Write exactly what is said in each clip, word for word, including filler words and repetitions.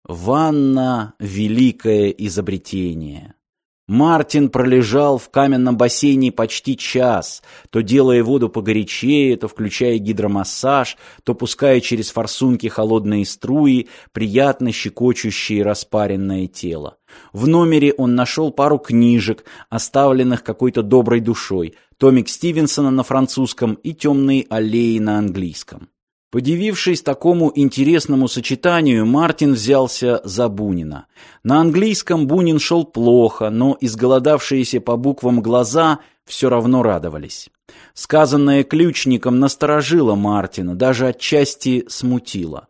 Ванна — великое изобретение. Мартин пролежал в каменном бассейне почти час, то делая воду погорячее, то включая гидромассаж, то пуская через форсунки холодные струи, приятно щекочущие распаренное тело. В номере он нашел пару книжек, оставленных какой-то доброй душой, томик Стивенсона на французском и «Темные аллеи» на английском. Подивившись такому интересному сочетанию, Мартин взялся за Бунина. На английском Бунин шел плохо, но изголодавшиеся по буквам глаза все равно радовались. Сказанное ключником насторожило Мартина, даже отчасти смутило.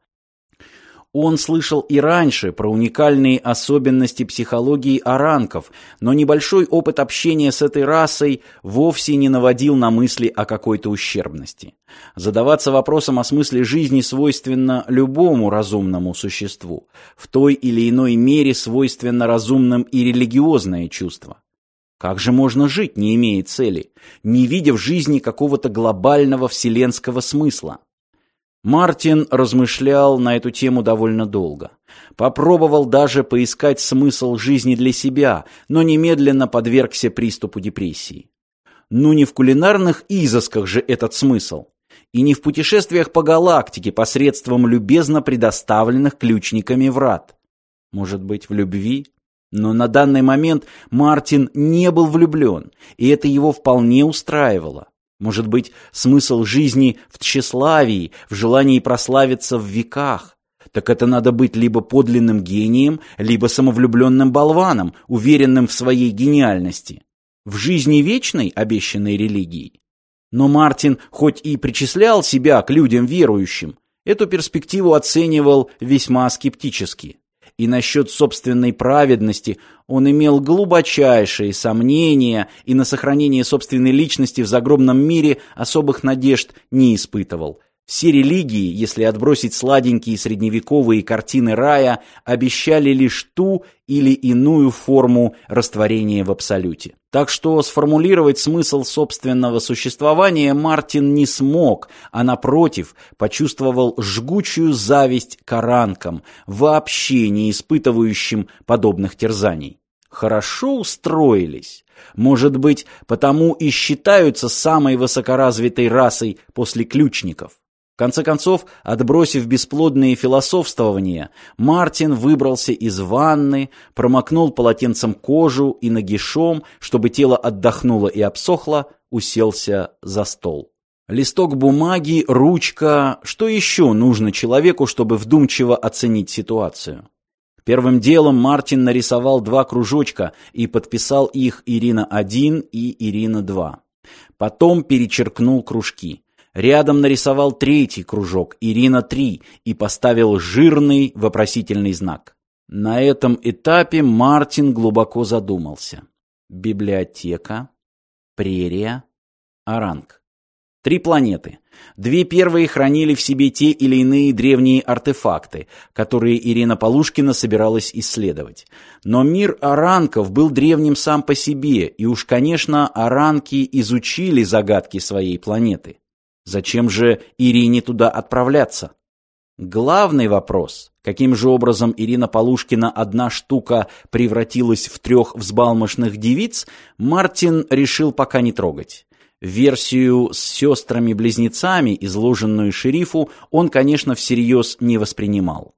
Он слышал и раньше про уникальные особенности психологии оранков, но небольшой опыт общения с этой расой вовсе не наводил на мысли о какой-то ущербности. Задаваться вопросом о смысле жизни свойственно любому разумному существу. В той или иной мере свойственно разумным и религиозное чувство. Как же можно жить, не имея цели, не видя в жизни какого-то глобального вселенского смысла? Мартин размышлял на эту тему довольно долго. Попробовал даже поискать смысл жизни для себя, но немедленно подвергся приступу депрессии. Ну не в кулинарных изысках же этот смысл, и не в путешествиях по галактике посредством любезно предоставленных ключниками врат. Может быть, в любви? Но на данный момент Мартин не был влюблен, и это его вполне устраивало. Может быть, смысл жизни в тщеславии, в желании прославиться в веках. Так это надо быть либо подлинным гением, либо самовлюбленным болваном, уверенным в своей гениальности. В жизни вечной, обещанной религией. Но Мартин, хоть и причислял себя к людям верующим, эту перспективу оценивал весьма скептически. И насчет собственной праведности он имел глубочайшие сомнения и на сохранение собственной личности в загробном мире особых надежд не испытывал. Все религии, если отбросить сладенькие средневековые картины рая, обещали лишь ту или иную форму растворения в абсолюте. Так что сформулировать смысл собственного существования Мартин не смог, а напротив, почувствовал жгучую зависть к оранкам, вообще не испытывающим подобных терзаний. Хорошо устроились. Может быть, потому и считаются самой высокоразвитой расой после ключников. В конце концов, отбросив бесплодные философствования, Мартин выбрался из ванны, промокнул полотенцем кожу и нагишом, чтобы тело отдохнуло и обсохло, уселся за стол. Листок бумаги, ручка, что еще нужно человеку, чтобы вдумчиво оценить ситуацию? Первым делом Мартин нарисовал два кружочка и подписал их Ирина один и Ирина два. Потом перечеркнул кружки. Рядом нарисовал третий кружок, Ирина три, и поставил жирный вопросительный знак. На этом этапе Мартин глубоко задумался. Библиотека, прерия, оранг. Три планеты. Две первые хранили в себе те или иные древние артефакты, которые Ирина Полушкина собиралась исследовать. Но мир оранков был древним сам по себе, и уж, конечно, оранки изучили загадки своей планеты. Зачем же Ирине туда отправляться? Главный вопрос, каким же образом Ирина Полушкина одна штука превратилась в трех взбалмошных девиц, Мартин решил пока не трогать. Версию с сестрами-близнецами, изложенную шерифу, он, конечно, всерьез не воспринимал.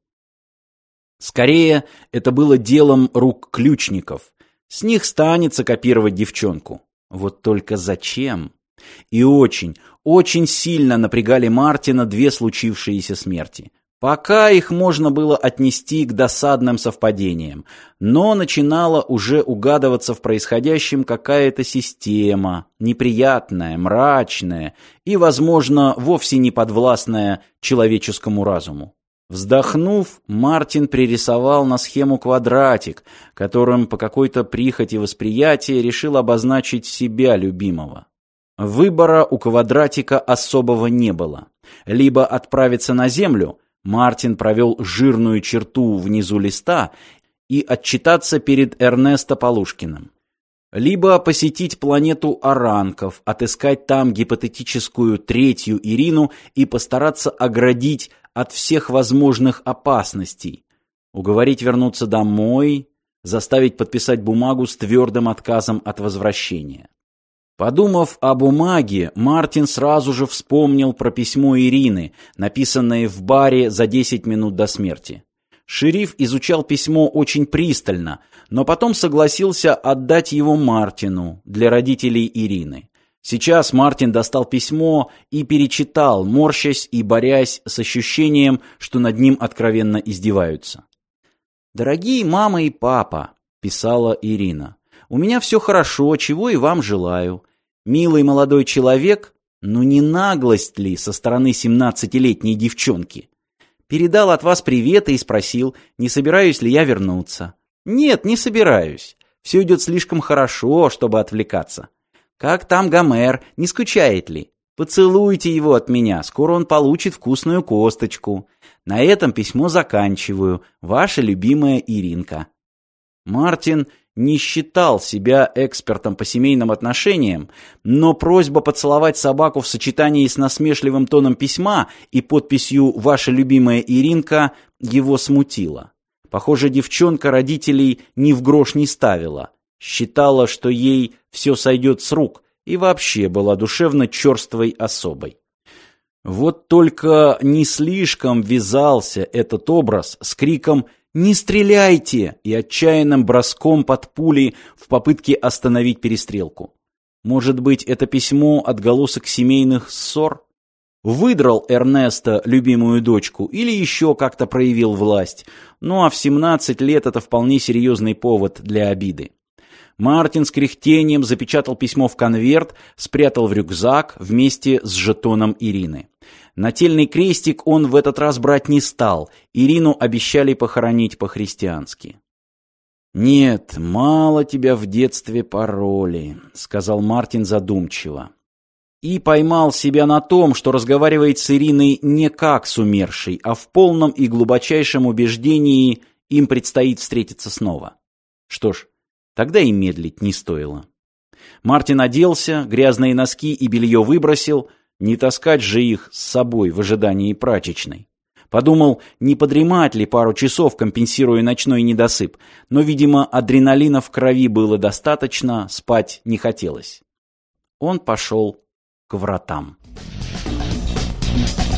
Скорее, это было делом рук ключников. С них станется копировать девчонку. Вот только зачем? И очень, очень сильно напрягали Мартина две случившиеся смерти. Пока их можно было отнести к досадным совпадениям, но начинала уже угадываться в происходящем какая-то система, неприятная, мрачная и, возможно, вовсе не подвластная человеческому разуму. Вздохнув, Мартин пририсовал на схему квадратик, которым по какой-то прихоти восприятия решил обозначить себя любимого. Выбора у квадратика особого не было. Либо отправиться на Землю, Мартин провел жирную черту внизу листа, и отчитаться перед Эрнесто Полушкиным. Либо посетить планету оранков, отыскать там гипотетическую третью Ирину и постараться оградить от всех возможных опасностей. Уговорить вернуться домой, заставить подписать бумагу с твердым отказом от возвращения. Подумав о бумаге, Мартин сразу же вспомнил про письмо Ирины, написанное в баре за десять минут до смерти. Шериф изучал письмо очень пристально, но потом согласился отдать его Мартину для родителей Ирины. Сейчас Мартин достал письмо и перечитал, морщась и борясь с ощущением, что над ним откровенно издеваются. «Дорогие мама и папа», — писала Ирина, — «у меня все хорошо, чего и вам желаю. Милый молодой человек, ну не наглость ли со стороны семнадцатилетней девчонки? Передал от вас привет и спросил, не собираюсь ли я вернуться. Нет, не собираюсь. Все идет слишком хорошо, чтобы отвлекаться. Как там Гомер, не скучает ли? Поцелуйте его от меня, скоро он получит вкусную косточку. На этом письмо заканчиваю. Ваша любимая Иринка». Мартин не считал себя экспертом по семейным отношениям, но просьба поцеловать собаку в сочетании с насмешливым тоном письма и подписью «Ваша любимая Иринка» его смутила. Похоже, девчонка родителей ни в грош не ставила. Считала, что ей все сойдет с рук, и вообще была душевно черствой особой. Вот только не слишком вязался этот образ с криком «Не стреляйте!» и отчаянным броском под пули в попытке остановить перестрелку. Может быть, это письмо — отголосок семейных ссор? Выдрал Эрнесто любимую дочку или еще как-то проявил власть? Ну а в семнадцать лет это вполне серьезный повод для обиды. Мартин с кряхтением запечатал письмо в конверт, спрятал в рюкзак вместе с жетоном Ирины. Нательный крестик он в этот раз брать не стал. Ирину обещали похоронить по-христиански. «Нет, мало тебя в детстве пороли», — сказал Мартин задумчиво. И поймал себя на том, что разговаривает с Ириной не как с умершей, а в полном и глубочайшем убеждении им предстоит встретиться снова. Что ж, тогда и медлить не стоило. Мартин оделся, грязные носки и белье выбросил, не таскать же их с собой в ожидании прачечной. Подумал, не подремать ли пару часов, компенсируя ночной недосып, но, видимо, адреналина в крови было достаточно, спать не хотелось. Он пошел к вратам.